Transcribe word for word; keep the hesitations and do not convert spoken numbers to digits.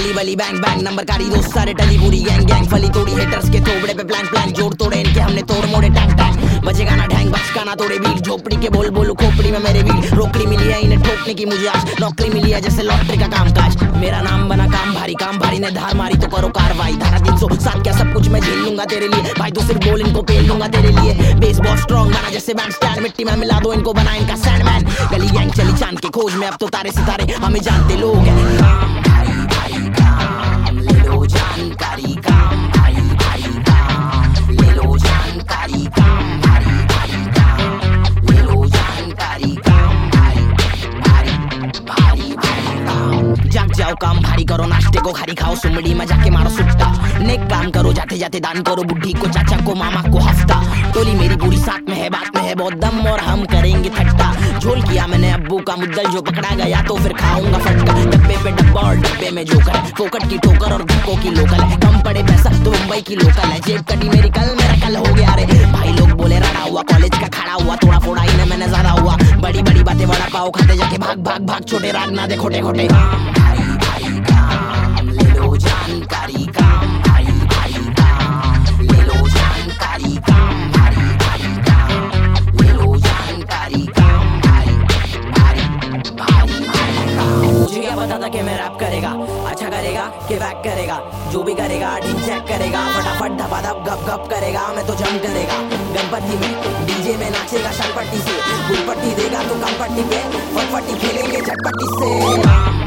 गली वली bang bang number कारी दोस्त सारे टली पूरी गैंग गैंग फली तोड़ी हेटर्स के थोबड़े पे प्लान प्लान जोड़ तोड़े इनके हमने तोड़ मोड़े टैंग टैंग बजेगा ना ढैंग बचका ना तोड़े बीट झोपड़ी के बोल बोलो खोपड़ी में मेरे बीट रोकड़ी मिली है इन्हें ठोकने की मुझे आज नौकरी मिली है जैसे लॉटरी का काम काज मेरा नाम बना काम भारी काम भारी ने धार मारी तो करो कार्रवाई धारा तीन सौ सात क्या सब कुछ मैं झेल लूंगा तेरे लिए भाई तो सिर्फ बोल इनको पेल लूंगा तेरे लिए बेस बहुत स्ट्रॉन्ग बना जैसे बैंड स्टैंड मिट्टी में मिला दो इनको बना इनका सैंडमैन गली गैंग चली चांद के खोज में अब तो तारे सितारे हमें जानते लोग हैं काम भारी भारी काम ले लो जानकारी काम भारी भारी काम ले लो जानकारी काम भारी भारी काम ले लो जानकारी काम भारी भारी भारी भारी काम जाग जाओ काम भारी करो नाश्ते को खारी खाओ सुमड़ी में जाके मारो सुट्टा नेक काम करो जाते जाते दान करो बुढ़ी को चाचा को मामा को हफ्ता टोली मेरी पूरी साथ में है बात में है बहुत दम और हम करेंगे ठट्टा झोल किया मैंने अब्बू का मुद्दल जो पकड़ा गया तो फिर खाऊंगा फटका डब्बे पे डब्बा और डब्बे में जोकर है फोकट की ठोकर और धक्कों की लोकल है कम पड़े पैसा तो मुंबई की लोकल है जेब कटी मेरी कल मेरा कल हो गया रे भाई लोग बोले रड़ा हुआ कॉलेज का खड़ा हुआ थोड़ा फोड़ा ही ने मैंने ज्यादा हुआ बड़ी बड़ी बातें बड़ा पाओ खाते जाके भाग भाग भाग छोटे राग ना दे खोटे खोटे काम भारी भारी काम ले लो जानकारी काम भारी भारी काम ले लो जानकारी काम भारी भारी काम ले लो जानकारी काम भारी भारी भारी भारी काम मुझे क्या पता था कि मैं रैप करेगा अच्छा करेगा कि बैक करेगा जो भी करेगा ठीक चेक करेगा फटाफट धपा धप गप गप करेगा मैं तो जम करेगा गणपति में डीजे में नाचेगा शलपट्टी से फुल पट्टी देगा तो कम पट्टी पे फटपट्टी खेलेंगे झटपट्टी से